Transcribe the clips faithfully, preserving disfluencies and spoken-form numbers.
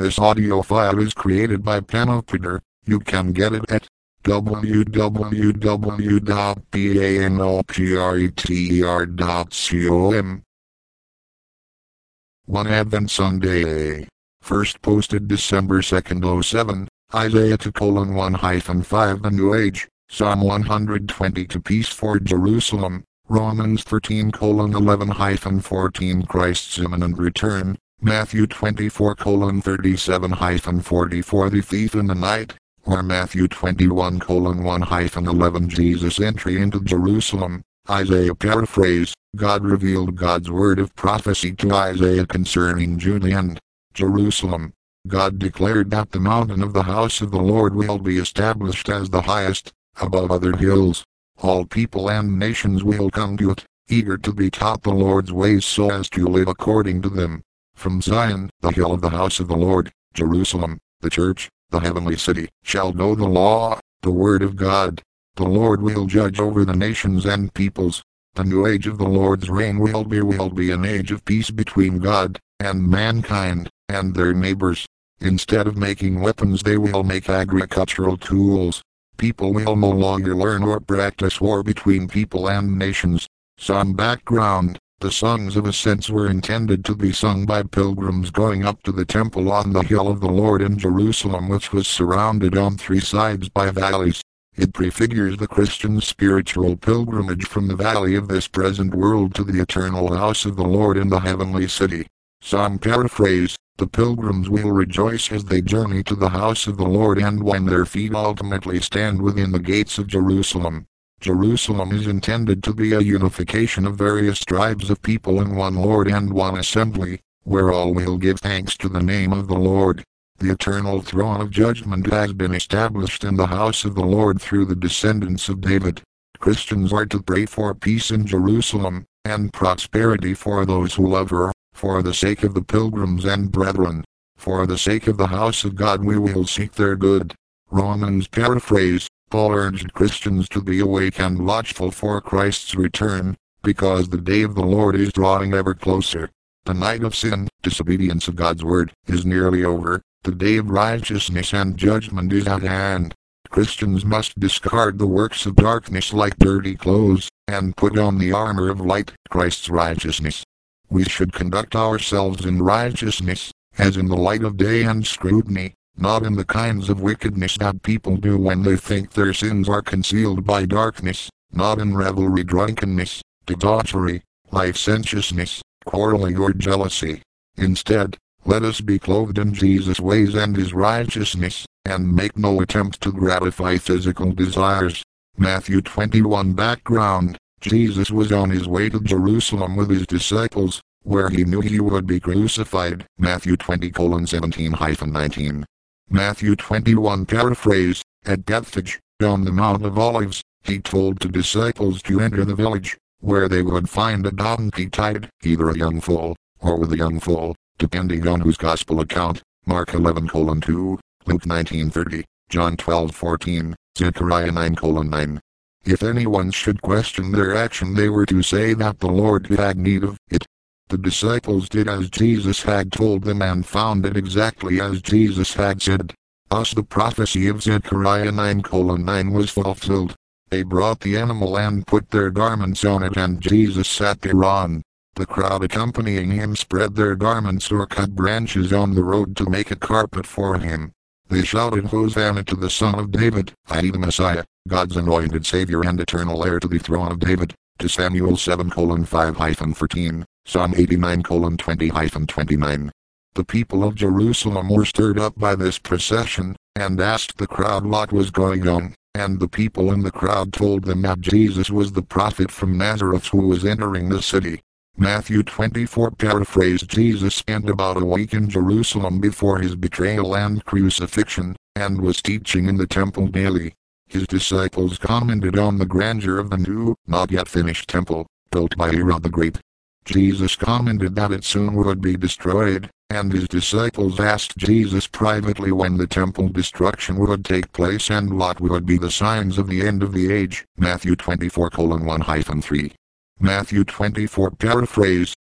This audio file is created by Panopter. You can get it at w w w dot panopter dot com. One Advent Sunday. First posted December second oh seven, Isaiah two colon one hyphen five The New Age, Psalm one hundred twenty-two Peace for Jerusalem, Romans thirteen colon eleven hyphen fourteen Christ's imminent return, Matthew twenty-four colon thirty-seven hyphen forty-four The Thief in the Night, or Matthew twenty-one colon one hyphen eleven Jesus' entry into Jerusalem. Isaiah paraphrase. God revealed God's word of prophecy to Isaiah concerning Judah and Jerusalem. God declared that the mountain of the house of the Lord will be established as the highest, above other hills. All people and nations will come to it, eager to be taught the Lord's ways so as to live according to them. From Zion, the hill of the house of the Lord, Jerusalem, the church, the heavenly city, shall know the law, the word of God. The Lord will judge over the nations and peoples. The new age of the Lord's reign will be will be an age of peace between God and mankind and their neighbors. Instead of making weapons, they will make agricultural tools. People will no longer learn or practice war between people and nations. Some background. The songs of ascents were intended to be sung by pilgrims going up to the temple on the hill of the Lord in Jerusalem, which was surrounded on three sides by valleys. It prefigures the Christian's spiritual pilgrimage from the valley of this present world to the eternal house of the Lord in the heavenly city. Some paraphrase. The pilgrims will rejoice as they journey to the house of the Lord and when their feet ultimately stand within the gates of Jerusalem. Jerusalem is intended to be a unification of various tribes of people in one Lord and one assembly, where all will give thanks to the name of the Lord. The eternal throne of judgment has been established in the house of the Lord through the descendants of David. Christians are to pray for peace in Jerusalem, and prosperity for those who love her, for the sake of the pilgrims and brethren. For the sake of the house of God we will seek their good. Romans paraphrase. Paul urged Christians to be awake and watchful for Christ's return, because the day of the Lord is drawing ever closer. The night of sin, disobedience of God's word, is nearly over. The day of righteousness and judgment is at hand. Christians must discard the works of darkness like dirty clothes, and put on the armor of light, Christ's righteousness. We should conduct ourselves in righteousness, as in the light of day and scrutiny, not in the kinds of wickedness that people do when they think their sins are concealed by darkness, not in revelry, drunkenness, debauchery, licentiousness, quarreling or jealousy. Instead, let us be clothed in Jesus' ways and his righteousness, and make no attempt to gratify physical desires. Matthew twenty-one background. Jesus was on his way to Jerusalem with his disciples, where he knew he would be crucified. Matthew twenty colon seventeen hyphen nineteen. Matthew twenty-one paraphrase. At Bethphage, on the Mount of Olives, he told the disciples to enter the village, where they would find a donkey tied, either a young foal, or with a young foal, depending on whose gospel account. Mark eleven colon two, Luke nineteen thirty, John twelve fourteen, Zechariah nine colon nine. If anyone should question their action, they were to say that the Lord had need of it. The disciples did as Jesus had told them and found it exactly as Jesus had said. Thus the prophecy of Zechariah nine colon nine was fulfilled. They brought the animal and put their garments on it, and Jesus sat thereon. The crowd accompanying him spread their garments or cut branches on the road to make a carpet for him. They shouted, Hosanna to the Son of David, that is the Messiah, God's anointed Savior and eternal heir to the throne of David. To Samuel seven colon five hyphen thirteen, Psalm eighty-nine colon twenty hyphen twenty-nine. The people of Jerusalem were stirred up by this procession, and asked the crowd what was going on, and the people in the crowd told them that Jesus was the prophet from Nazareth who was entering the city. Matthew twenty-four paraphrase. Jesus spent about a week in Jerusalem before his betrayal and crucifixion, and was teaching in the temple daily. His disciples commented on the grandeur of the new, not yet finished temple, built by Herod the Great. Jesus commented that it soon would be destroyed, and his disciples asked Jesus privately when the temple destruction would take place and what would be the signs of the end of the age. Matthew twenty-four colon one hyphen three. Matthew twenty-four paraphrase.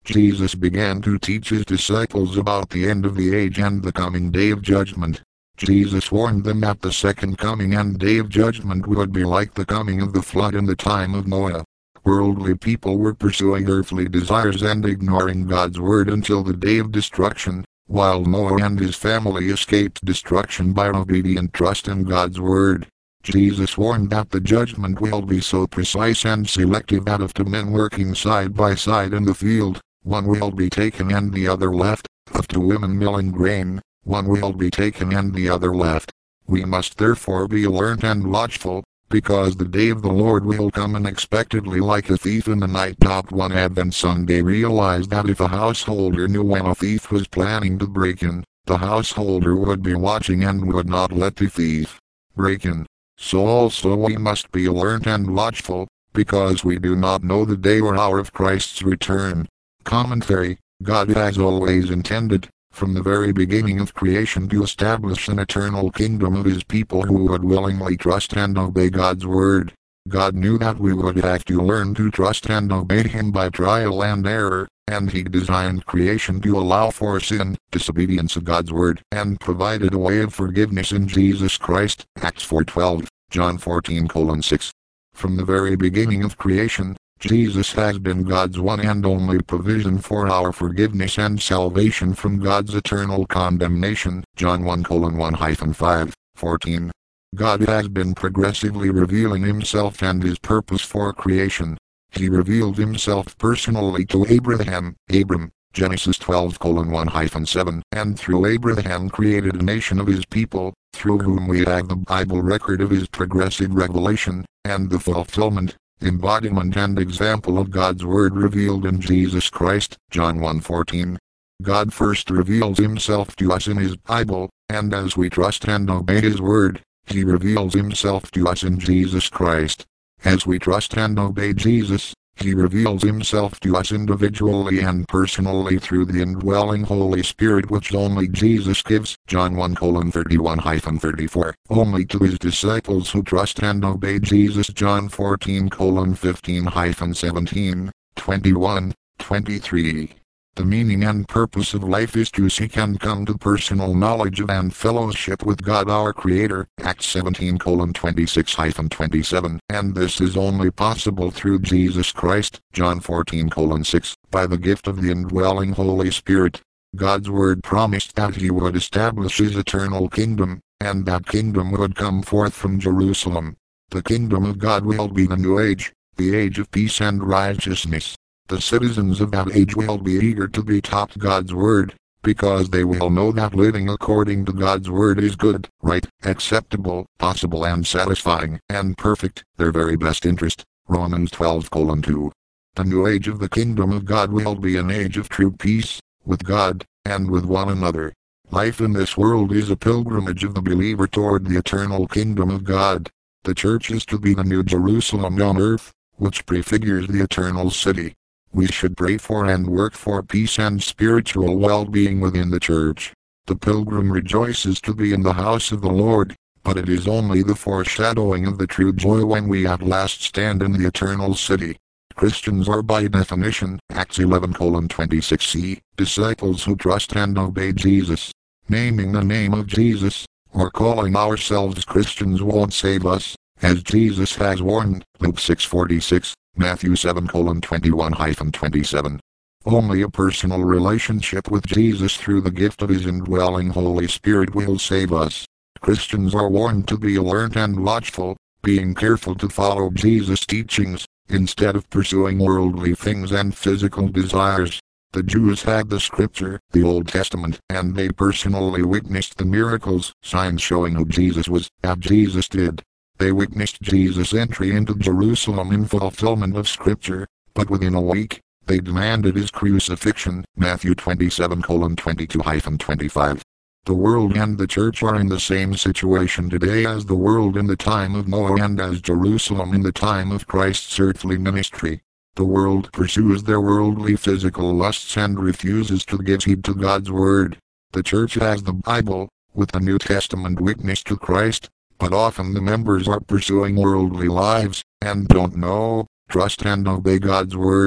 Jesus began to teach his disciples about the end of the age and the coming day of judgment. Jesus warned them that the second coming and day of judgment would be like the coming of the flood in the time of Noah. Worldly people were pursuing earthly desires and ignoring God's word until the day of destruction, while Noah and his family escaped destruction by obedient trust in God's word. Jesus warned that the judgment will be so precise and selective that of two men working side by side in the field, one will be taken and the other left. Of two women milling grain, one will be taken and the other left. We must therefore be alert and watchful, because the day of the Lord will come unexpectedly like a thief in the night. One Advent Sunday realized that if a householder knew when a thief was planning to break in, the householder would be watching and would not let the thief break in. So also we must be alert and watchful, because we do not know the day or hour of Christ's return. Commentary: God has always intended, from the very beginning of creation, to establish an eternal kingdom of his people who would willingly trust and obey God's word. God knew that we would have to learn to trust and obey him by trial and error, and he designed creation to allow for sin, disobedience of God's word, and provided a way of forgiveness in Jesus Christ. Acts four twelve, John fourteen six. From the very beginning of creation, Jesus has been God's one and only provision for our forgiveness and salvation from God's eternal condemnation. John one one five, fourteen. God has been progressively revealing himself and his purpose for creation. He revealed himself personally to Abraham, Abram, Genesis twelve one seven, and through Abraham created a nation of his people, through whom we have the Bible record of his progressive revelation, and the fulfillment, embodiment and example of God's word revealed in Jesus Christ. John one fourteen. God first reveals himself to us in his Bible, and as we trust and obey his word, he reveals himself to us in Jesus Christ. As we trust and obey Jesus, he reveals himself to us individually and personally through the indwelling Holy Spirit which only Jesus gives. John one thirty-one thirty-four. Only to his disciples who trust and obey Jesus. John fourteen fifteen seventeen, twenty-one, twenty-three. The meaning and purpose of life is to seek and come to personal knowledge of and fellowship with God our Creator. Acts seventeen twenty-six twenty-seven. And this is only possible through Jesus Christ. John fourteen six. By the gift of the indwelling Holy Spirit. God's word promised that he would establish his eternal kingdom, and that kingdom would come forth from Jerusalem. The kingdom of God will be the new age, the age of peace and righteousness. The citizens of that age will be eager to be taught God's word, because they will know that living according to God's word is good, right, acceptable, possible and satisfying, and perfect, their very best interest. Romans twelve two. The new age of the kingdom of God will be an age of true peace, with God, and with one another. Life in this world is a pilgrimage of the believer toward the eternal kingdom of God. The church is to be the new Jerusalem on earth, which prefigures the eternal city. We should pray for and work for peace and spiritual well-being within the church. The pilgrim rejoices to be in the house of the Lord, but it is only the foreshadowing of the true joy when we at last stand in the eternal city. Christians are by definition, Acts eleven twenty-six c, disciples who trust and obey Jesus. Naming the name of Jesus, or calling ourselves Christians won't save us, as Jesus has warned, Luke six forty-six. Matthew seven twenty-one twenty-seven. Only a personal relationship with Jesus through the gift of his indwelling Holy Spirit will save us. Christians are warned to be alert and watchful, being careful to follow Jesus' teachings, instead of pursuing worldly things and physical desires. The Jews had the scripture, the Old Testament, and they personally witnessed the miracles, signs showing who Jesus was, that Jesus did. They witnessed Jesus' entry into Jerusalem in fulfillment of Scripture, but within a week, they demanded his crucifixion. Matthew twenty-seven twenty-two twenty-five. The world and the church are in the same situation today as the world in the time of Noah and as Jerusalem in the time of Christ's earthly ministry. The world pursues their worldly physical lusts and refuses to give heed to God's word. The church has the Bible, with the New Testament witness to Christ, but often the members are pursuing worldly lives, and don't know, trust and obey God's word.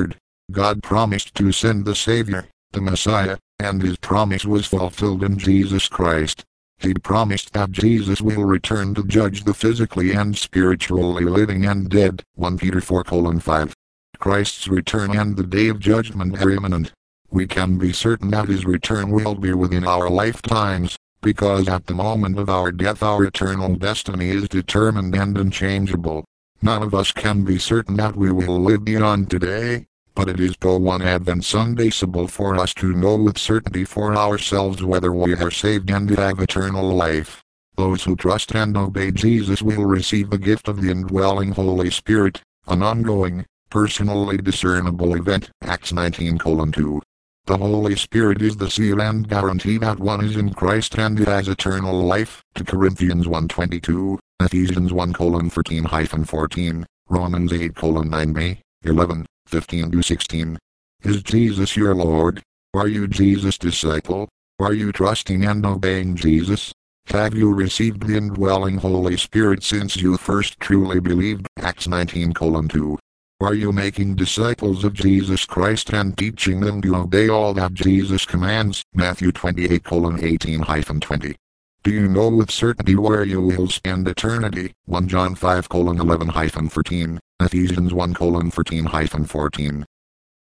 God promised to send the Savior, the Messiah, and his promise was fulfilled in Jesus Christ. He promised that Jesus will return to judge the physically and spiritually living and dead. First Peter four five. Christ's return and the day of judgment are imminent. We can be certain that his return will be within our lifetimes, because at the moment of our death our eternal destiny is determined and unchangeable. None of us can be certain that we will live beyond today, but it is so one Advent Sunday possible for us to know with certainty for ourselves whether we are saved and have eternal life. Those who trust and obey Jesus will receive the gift of the indwelling Holy Spirit, an ongoing, personally discernible event. Acts nineteen two. The Holy Spirit is the seal and guarantee that one is in Christ and has eternal life. To Corinthians one twenty-two, Ephesians one thirteen fourteen, Romans eight nine b, eleven, fifteen to sixteen. Is Jesus your Lord? Are you Jesus' disciple? Are you trusting and obeying Jesus? Have you received the indwelling Holy Spirit since you first truly believed? Acts nineteen two. Are you making disciples of Jesus Christ and teaching them to obey all that Jesus commands? Matthew twenty-eight eighteen to twenty. Do you know with certainty where you will spend eternity? First John five eleven to thirteen, Ephesians one thirteen to fourteen.